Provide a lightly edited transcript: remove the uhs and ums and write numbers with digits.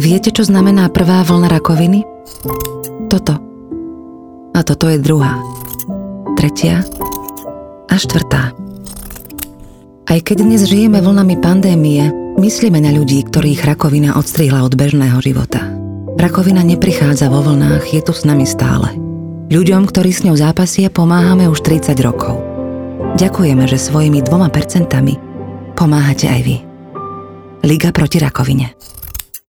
Viete, čo znamená prvá vlna rakoviny? Toto. A toto je druhá, tretia a štvrtá. Aj keď dnes žijeme vlnami pandémie, myslíme na ľudí, ktorých rakovina odstrihla od bežného života. Rakovina neprichádza vo vlnách, je tu s nami stále. Ľuďom, ktorí s ňou zápasia, pomáhame už 30 rokov. Ďakujeme, že svojimi 2% pomáhate aj vy. Liga proti rakovine.